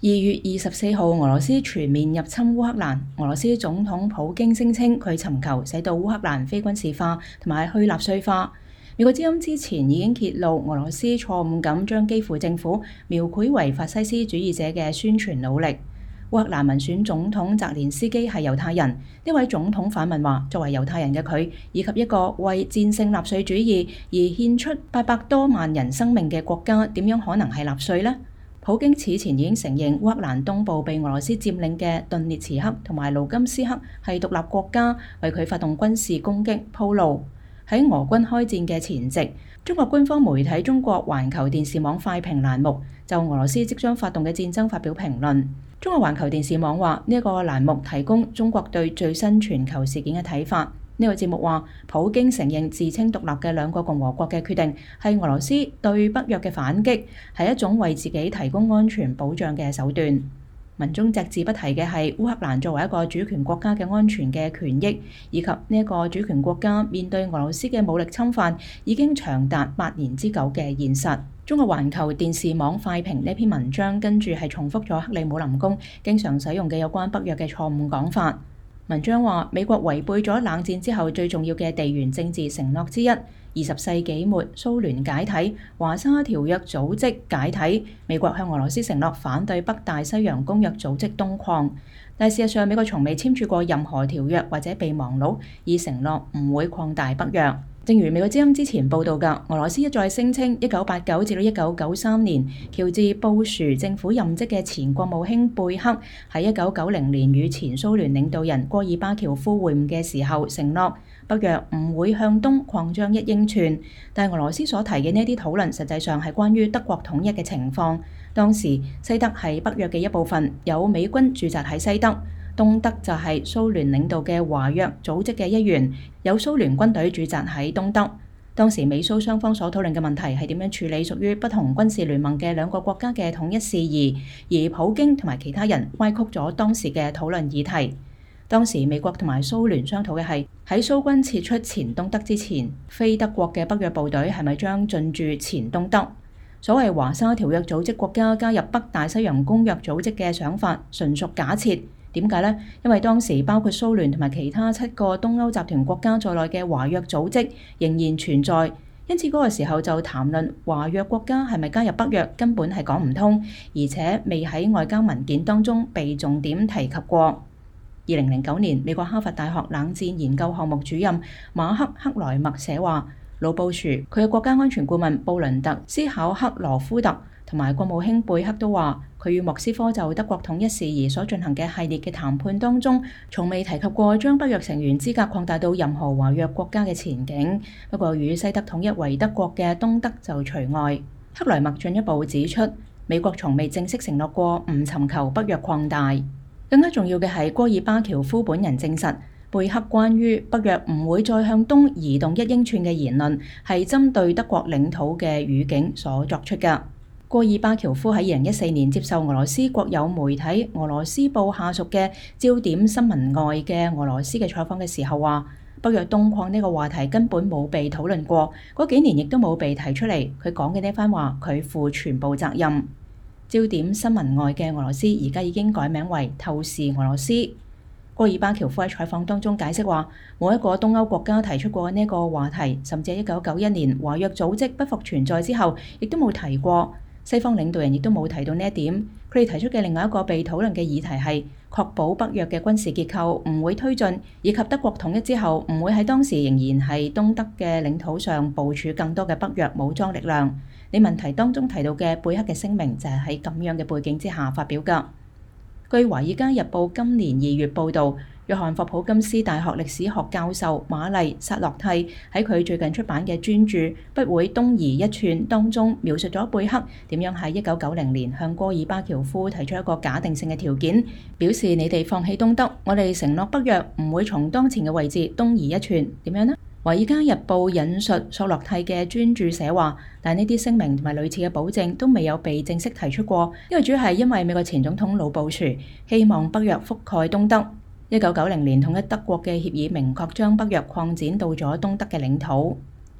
2月24號，俄羅斯全面入侵烏克蘭。俄羅斯總統普京聲稱佢尋求使到烏克蘭非軍事化同埋去納粹化。美國之音之前已經揭露俄羅斯錯誤咁將基輔政府描繪為法西斯主義者嘅宣傳努力。烏克蘭民選總統澤連斯基係猶太人，呢位總統反問話：作為猶太人嘅佢，以及一個為戰勝納粹主義而獻出800多萬人生命嘅國家，點樣可能係納粹呢？普京此前已經承認烏克蘭東部被俄羅斯佔領嘅頓涅茨克同埋盧甘斯克係獨立國家，為佢發動軍事攻擊鋪路。喺俄軍開戰嘅前夕，中國官方媒體中國環球電視網快評欄目就俄羅斯即將發動嘅戰爭發表評論。中國環球電視網話呢一個欄目提供中國對最新全球事件嘅睇法。呢個節目話，普京承認自稱獨立嘅兩個共和國嘅決定係俄羅斯對北約嘅反擊，係一種為自己提供安全保障嘅手段。文中隻字不提嘅係烏克蘭作為一個主權國家嘅安全嘅權益，以及呢一個主權國家面對俄羅斯嘅武力侵犯已經長達8年之久嘅現實。中國環球電視網快評呢篇文章跟住係重複咗克里姆林宮經常使用嘅有關北約嘅錯誤講法。文章話，美國違背咗冷戰之後最重要嘅地緣政治承諾之一，20世紀末蘇聯解體、華沙條約組織解體，美國向俄羅斯承諾反對北大西洋公約組織東擴，但事實上美國從未簽署過任何條約或者備忘錄，以承諾唔會擴大北約。正如美國之音之前報導嘅，俄羅斯一再聲稱1989至1993年喬治布殊政府任職嘅前國務卿貝克喺1990年與前蘇聯領導人戈爾巴喬夫會晤嘅時候承諾北約唔會向東擴張1英寸，但俄羅斯所提嘅呢啲討論實際上係關於德國統一嘅情況。當時西德係北約嘅一部分，有美軍駐紮喺西德。東德就係蘇聯領導嘅華約組織嘅一員，有蘇聯軍隊駐紮喺東德。當時美蘇雙方所討論嘅問題係點樣處理屬於不同軍事聯盟嘅兩個國家嘅統一事宜，而普京同埋其他人歪曲咗當時嘅討論議題。當時美國同埋蘇聯商討嘅係喺蘇軍撤出前東德之前，非德國嘅北約部隊係咪將進駐前東德？所謂華沙條約組織國家加入北大西洋公約組織嘅想法純屬假設。點解呢？因為當時包括蘇聯同埋其他7個東歐集團國家在內嘅華約組織仍然存在，因此嗰個時候就談論華約國家係咪加入北約根本係講唔通，而且未喺外交文件當中被重點提及過。2009年，美國哈佛大學冷戰研究項目主任馬克·克萊默寫話，老布殊佢嘅國家安全顧問布倫特斯考克羅夫特同埋國務卿貝克都話，佢與莫斯科就德國統一事宜所進行嘅系列嘅談判當中，從未提及過將北約成員資格擴大到任何華約國家嘅前景。不過與西德統一為德國嘅東德就除外。克萊默進一步指出，美國從未正式承諾過唔尋求北約擴大。更加重要嘅係，戈爾巴喬夫本人證實，貝克關於北約唔會再向東移動1英寸嘅言論係針對德國領土嘅語境所作出嘅。戈爾巴喬夫喺2014年接受俄羅斯國有媒體俄羅斯報下屬嘅焦點新聞外嘅俄羅斯嘅採訪嘅時候話，北約東擴呢個話題根本冇被討論過，嗰幾年亦都冇被提出嚟。佢講嘅呢番話，佢負全部責任。焦點新聞外嘅俄羅斯而家已經改名為透視俄羅斯。戈爾巴喬夫喺採訪當中解釋話，冇一個東歐國家提出過呢個話題，甚至喺1991年華約組織不復存在之後，亦都冇提過。西方領導人亦都冇提到呢一點。佢哋提出嘅另外一個被討論嘅議題係確保北約嘅軍事結構唔會推進，以及德國統一之後唔會喺當時仍然係東德嘅領土上部署更多嘅北約武裝力量。你問題當中提到嘅貝克嘅聲明就係喺咁樣嘅背景之下發表㗎。據《華爾街日報》今年2月報導，約翰霍普金斯大學歷史學教授瑪麗薩洛蒂喺佢最近出版嘅專著《不會東移一寸》當中，描述咗貝克點樣喺1990年向戈爾巴喬夫提出一個假定性嘅條件，表示你哋放棄東德，我哋承諾北約唔會從當前嘅位置東移一寸。點樣呢？《華爾街日報》引述索洛蒂嘅專著寫話，但呢啲聲明同埋類似嘅保證都未有被正式提出過，呢個主要係因為美國前總統老布殊希望北約覆蓋東德。1990年統一德國嘅協議明確將北約擴展到咗東德嘅領土。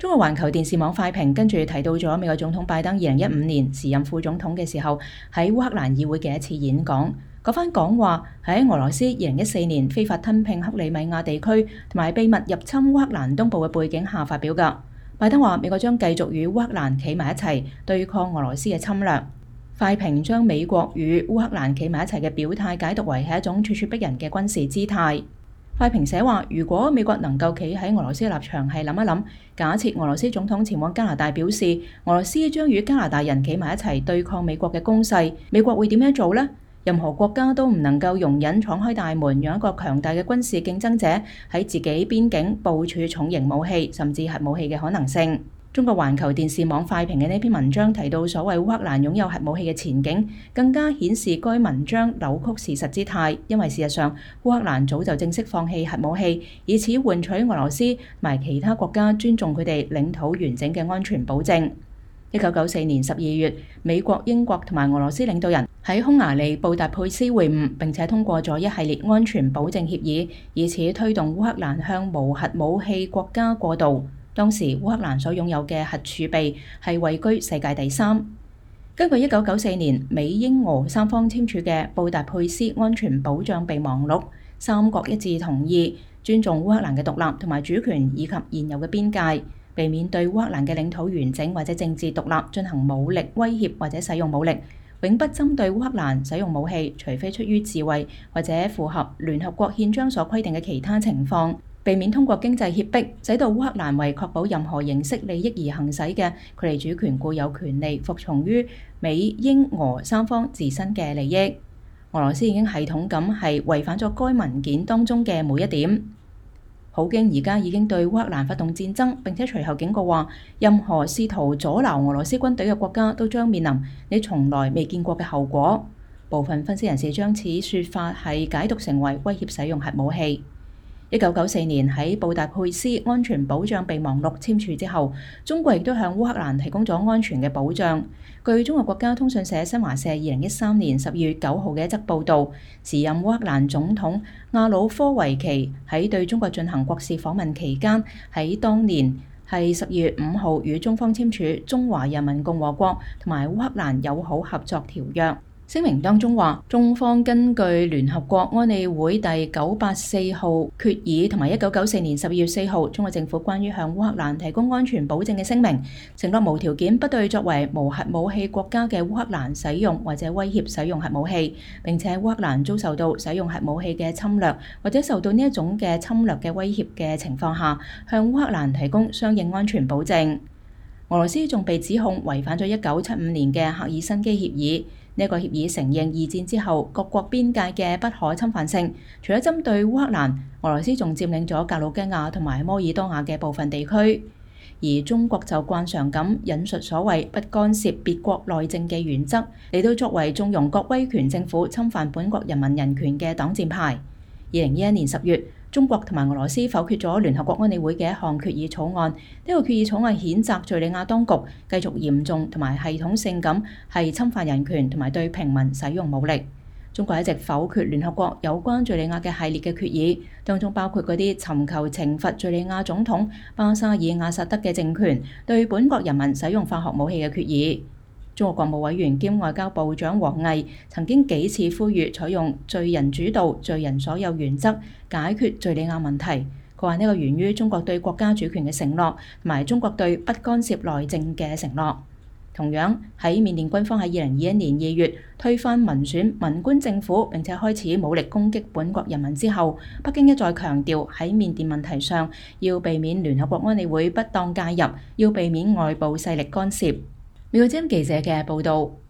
中國環球電視網快評跟住提到咗美國總統拜登2015年時任副總統嘅時候喺烏克蘭議會嘅一次演講。嗰番講話喺俄羅斯2014年非法吞併克里米亞地區同埋秘密入侵烏克蘭東部嘅背景下發表㗎。拜登話美國將繼續與烏克蘭企埋一齊對抗俄羅斯嘅侵略。快評將美國與烏克蘭企埋一齊嘅表態解讀為係一種咄咄逼人嘅軍事姿態。快評寫話，如果美國能夠企喺俄羅斯嘅立場係諗一諗，假設俄羅斯總統前往加拿大表示俄羅斯將與加拿大人企埋一齊對抗美國嘅攻勢，美國會點樣做呢？任何國家都唔能夠容忍敞開大門，讓一個強大嘅軍事競爭者喺自己邊境部署重型武器甚至核武器嘅可能性。中國環球電視網快評嘅呢篇文章提到所謂烏克蘭擁有核武器嘅前景，更加顯示該文章扭曲事實之態，因為事實上烏克蘭早就正式放棄核武器，以此換取俄羅斯同埋其他國家尊重佢哋領土完整嘅安全保證。1994年12月，美國、英國同埋俄羅斯領導人喺匈牙利布達佩斯會晤，並且通過咗一系列安全保證協議，以此推動烏克蘭向無核武器國家過渡。當時烏克蘭所擁有嘅核儲備係位居世界第3。根據1994年美英俄三方簽署嘅布達佩斯安全保障備忘錄，三國一致同意尊重烏克蘭嘅獨立同埋主權以及現有嘅邊界，避免對烏克蘭嘅領土完整或者政治獨立進行武力威脅或者使用武力，永不針對烏克蘭使用武器，除非出於自衛或者符合聯合國憲章所規定嘅其他情況。避免通過經濟脅迫，使到烏克蘭為確保任何形式利益而行使嘅佢哋主權固有權利服從於美英俄三方自身嘅利益。俄羅斯已經系統咁係違反咗該文件當中嘅每一點。普京而家已經對烏克蘭發動戰爭，並且隨後警告話，任何試圖阻撓俄羅斯軍隊嘅國家都將面臨你從來未見過嘅後果。部分分析人士將此說法係解讀成為威脅使用核武器。1994年喺布達佩斯安全保障備忘錄簽署之後，中國亦都向烏克蘭提供咗安全嘅保障。據中國國家通訊社新華社2013年12月9號嘅一則報導，時任烏克蘭總統亞努科維奇喺對中國進行國事訪問期間，喺當年係12月5號與中方簽署《中華人民共和國同埋烏克蘭友好合作條約》。聲明當中話，中方根據聯合國安理會第984號決議同埋1994年12月4號中國政府關於向烏克蘭提供安全保證嘅聲明，承諾無條件不對作為無核武器國家嘅烏克蘭使用或者威脅使用核武器，並且烏克蘭遭受到使用核武器嘅侵略或者受到呢一種嘅侵略嘅威脅嘅情況下，向烏克蘭提供相應安全保證。俄羅斯仲被指控違反咗1975年嘅赫爾辛基協議。呢個協議承認二戰之後各國邊界嘅不可侵犯性，除咗針對烏克蘭，俄羅斯仲佔領咗格魯吉亞同埋摩爾多瓦嘅部分地區。而中國就慣常咁引述所謂不干涉別國內政嘅原則，嚟到作為縱容各威權政府侵犯本國人民人權嘅擋箭牌。2011年10月，中國同埋俄羅斯否決咗聯合國安理會嘅一項決議草案。呢個決議草案譴責敘利亞當局繼續嚴重同埋系統性咁係侵犯人權同埋對平民使用武力。中國一直否決聯合國有關敘利亞嘅系列嘅決議，當中包括嗰啲尋求懲罰敘利亞總統巴沙爾阿薩德嘅政權對本國人民使用化學武器嘅決議。中國國務委員兼外交部長王毅曾經幾次呼籲採用罪人主導、罪人所有原則解決敘利亞問題。佢話呢個源於中國對國家主權嘅承諾，同埋中國對不干涉內政嘅承諾。同樣喺緬甸軍方喺2021年2月推翻民選文官政府，並且開始武力攻擊本國人民之後，北京一再強調喺緬甸問題上要避免聯合國安理會不當介入，要避免外部勢力干涉。美國之音記者嘅報導。